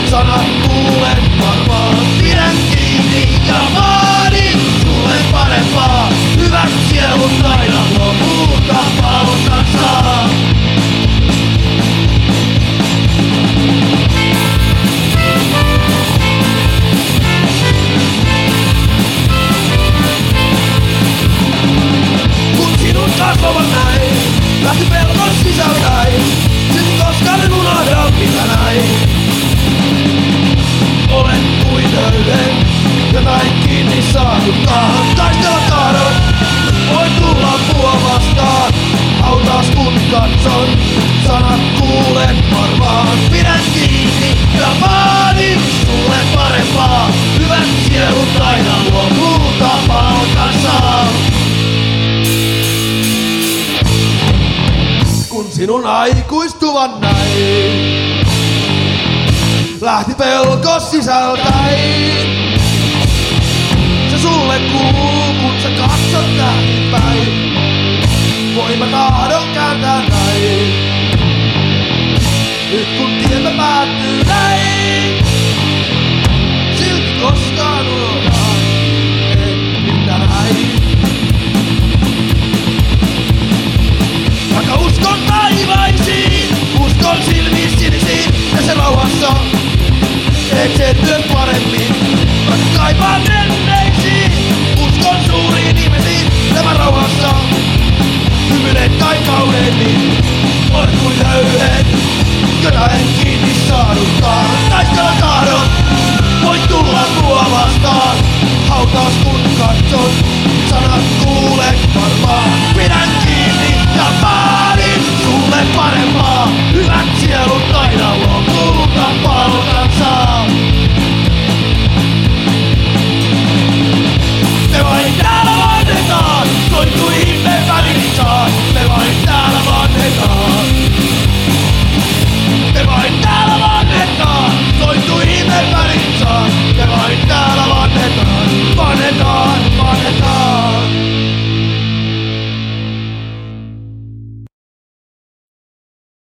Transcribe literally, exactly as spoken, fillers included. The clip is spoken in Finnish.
sanat kuulen varmaan. Pidän kiinni ja vaadin sulle parempaa. Hyvät sielut aina lopulta palkan saa. Kun sinun kasvavan näin, lähti pelkon sisältäin. Silti koskaan en unohda mitä näin. Olen kuin höyhen, jotain kiinni saanutkaan. Taistella tahdon, voin tulla mua vastaan. Autas kun katson, sanat kuulen varmaan. Pidän kiinni ja vaadin sulle parempaa. Hyvät sielut aina lopulta palkan saa. Kun sinun aikuistuvan näin, lähti pelko sisältäin. Se sulle kuuluu, kun sä katsot näin päin. Voima tahdon kääntää näin. Nyt kun tiemme päättyy näin, silti koskaan unohdan, en mitä näin. Vaikka uskon taivaisiin, uskon silmiin sinisiin, ja se rauhassa teet työn paremmin. Vaikka kaipaan menneisiin, uskon suuriin ihmisiin, tämä rauhassa hymyilet kai kauneimmin. Olet kuin höyhen, jota en kiinni saanutkaan. Taistella tahdon, voit tulla mua vastaan. Hautaus kun katson, sanat kuulen varmaan. Pidän